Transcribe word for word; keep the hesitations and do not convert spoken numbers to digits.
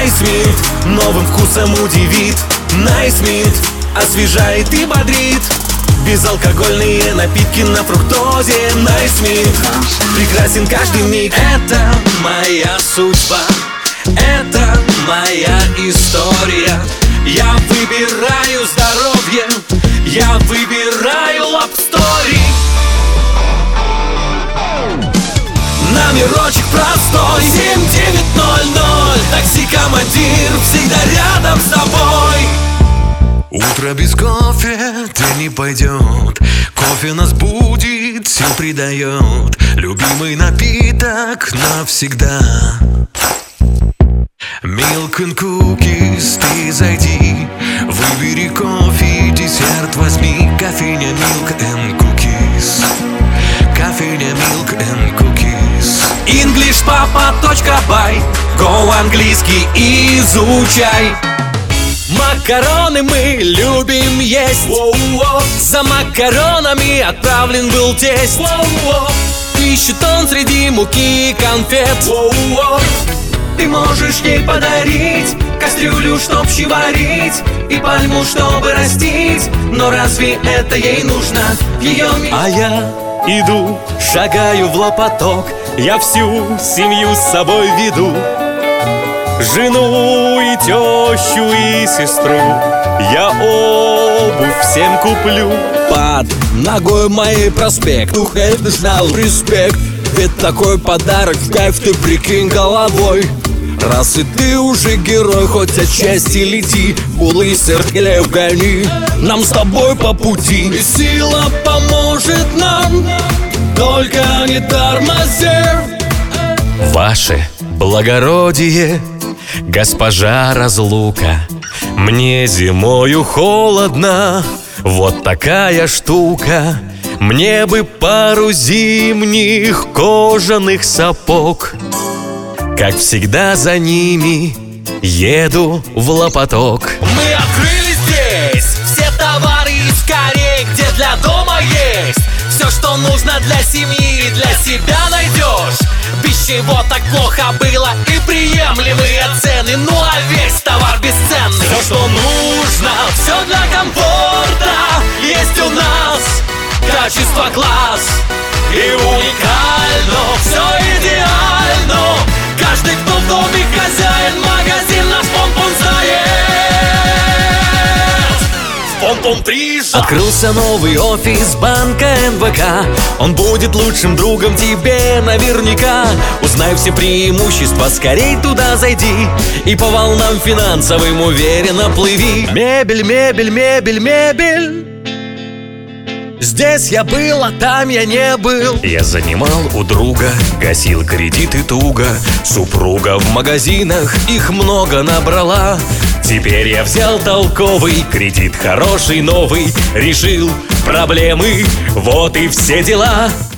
Найсмит новым вкусом удивит. Найсмит освежает и бодрит. Безалкогольные напитки на фруктозе. Найсмит прекрасен каждый миг. Это моя судьба, это моя история. Я выбираю здоровье, я выбираю лапстори. Номерочек простой, семь девять ноль ноль. Такси-командир всегда рядом с тобой. Утро без кофе день не пойдет. Кофе нас будет, сил придает. Любимый напиток навсегда. Milk and cookies, ты зайди, выбери кофе, десерт возьми. Кофейня Milk and cookies. Кофейня Milk and cookies. инглиш папа точка бай. Go английский изучай. Макароны мы любим есть. Воу-воу. За макаронами отправлен был тесть. Воу-воу. Ищет он среди муки и конфет. Воу-воу. Ты можешь ей подарить кастрюлю, чтоб щи варить, и пальму, чтобы растить. Но разве это ей нужно в ее мире? А я иду, шагаю в лопоток. Я всю семью с собой веду. Жену и тещу и сестру. Я обувь всем куплю. Под ногой моей проспект. Ух, это знал респект. Ведь такой подарок в кайф, ты прикинь головой. Раз и ты уже герой, хоть отчасти лети. Булы, сыр или гони, нам с тобой по пути. И сила поможет нам, только не тормози. Ваше благородие, госпожа разлука, мне зимою холодно, вот такая штука. Мне бы пару зимних кожаных сапог. Как всегда за ними еду в лопоток. Мы открыли здесь все товары из Кореи, где для дома есть все, что нужно для семьи, для себя найдешь. Без чего так плохо было, и приемлемые цены. Ну а весь товар бесценный. Все, что нужно, все для комфорта есть у нас. Качество класс и уникально, все идеально. Каждый, кто в доме хозяин, магазин наш Пон-Пон знает. В Пон-Пон приезжай. Открылся новый офис банка эн вэ ка. Он будет лучшим другом тебе наверняка. Узнай все преимущества, скорей туда зайди и по волнам финансовым уверенно плыви. Мебель, мебель, мебель, мебель. Здесь я был, а там я не был. Я занимал у друга, гасил кредиты туго. Супруга в магазинах их много набрала. Теперь я взял толковый кредит, хороший новый. Решил проблемы, вот и все дела.